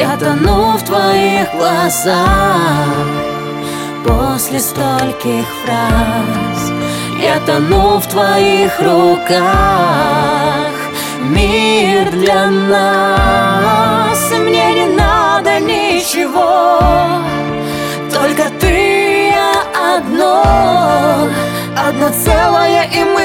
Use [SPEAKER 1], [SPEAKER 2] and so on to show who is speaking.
[SPEAKER 1] Я тону в твоих глазах. После стольких фраз я тону в твоих руках. Мир для нас, и мне не надо ничего, только ты, я одно целое, и мы